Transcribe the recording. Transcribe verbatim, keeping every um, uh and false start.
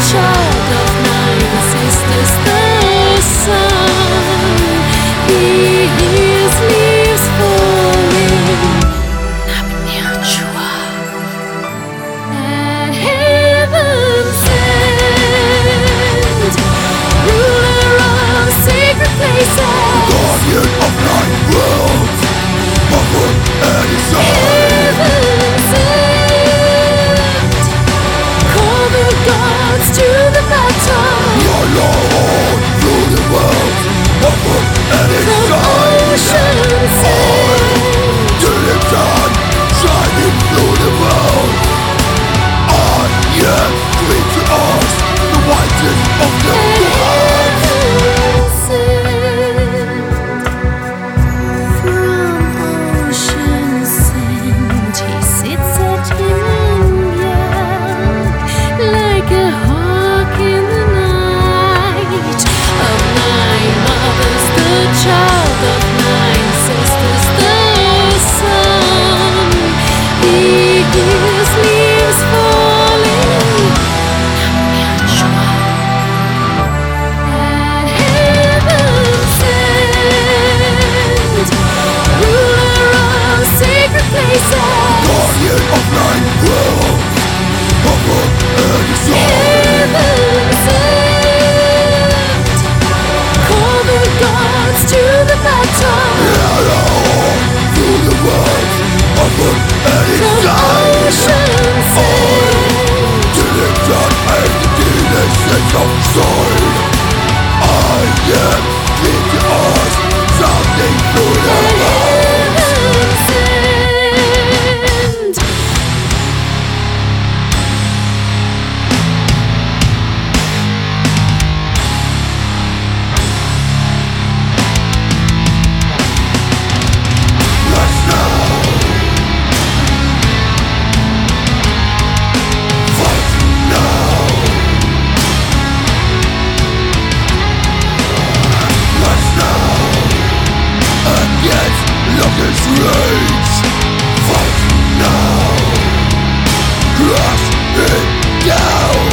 child of nine sisters, the sun. He hears leaves falling. At heaven sent, ruler of sacred places, Guardian of nine worlds, upward and inside. heaven sent, call the gods to the battle. Your Lord through the world, upward and From inside. ocean sent, Till the sun shining through the world. I am clean to us, the whitest of the world. heaven sent, from ocean sent, he sits at Himyang like a hawk in the night. Of nine mothers, the child of nine sisters, the sun. He hears leaves falling. At heaven sent, ruler of sacred places, Guardian of nine worlds, upward and inside. heaven sent, call the gods to the battle. Through the world, upward and From inside. ocean sent, Till the sun and the innocence of soul. I am clean to us, something through the world. heaven sent. Let's now fight now. Let's now against Logan's rage. Fight now. Crush it down.